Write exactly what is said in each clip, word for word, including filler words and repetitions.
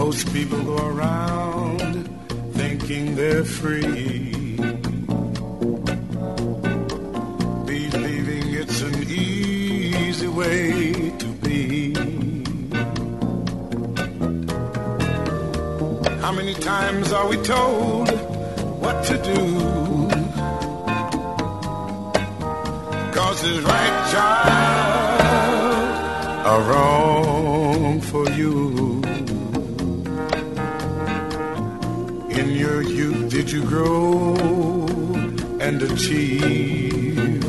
Most people go around thinking they're free, believing it's an easy way to be. How many times are we told what to do? 'Cause it's right child are wrong for you. In your youth did you grow and achieve?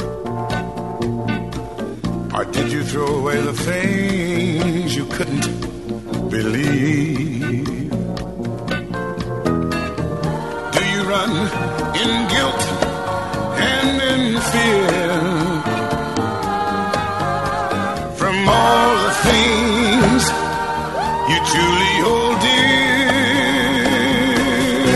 Or did you throw away the things you couldn't believe? Do you run in guilt and in fear from all the things you truly hold dear?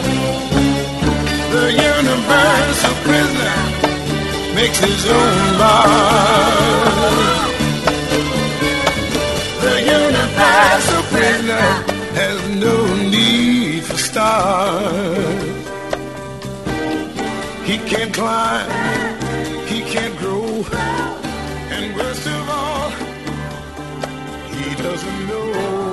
The universal prisoner makes his own mark. The universal prisoner has no need for stars. He can't climb, he can't grow, and worst of all, he doesn't know.